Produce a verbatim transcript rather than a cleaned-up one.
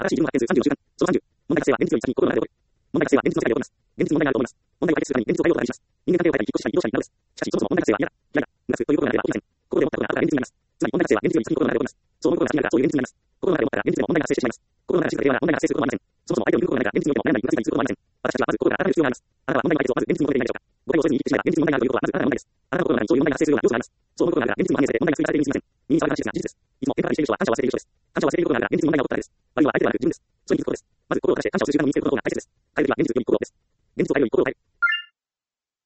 新しい自分を発見するさんじゅうの習慣。そのさんじゅう。問題発生は現実より先に心の中で起こる。問題発生は現実の世界で起こります。現実に問題があると思います。問題を解決するために現実を変えようとします。人間関係を変えたり、引っ越したり、移動したりなどです。しかし、そもそも問題発生は嫌だ、嫌だ、無すという心の中では起きません。心で思ったことが後から現実になります。つまり問題発生は現実より先に心の中で起こります。そう思うことが先になるからそういう現実になります。心の中で思ったら現実でも問題が発生してしまいます。心の中が静かでは問題が発生することはありません。そもそも相手を見ることがないから現実においても悩んだり、うなずいたりすることはありません。私たちはまず心が温める必要があります。あなたは問題の解決をまず現実に求めていないでしょうか。ご対応せずに言ってしまえば現実に問題があるということはまずあなたの問題です。あなたの心の中にそういう問題が発生するような要素があります。そう思うことがあるから現実にも反映され問題が追加されているにすぎません。右に触り話ですが事実です。いつも喧嘩ばかりしている人は感謝を忘れている人です。感謝を忘れていることがあるから現実に問題が起こったからです。あるいは相手ではなく自分です。それに気づくことです。まず心を出して感謝をする習慣を身につけることを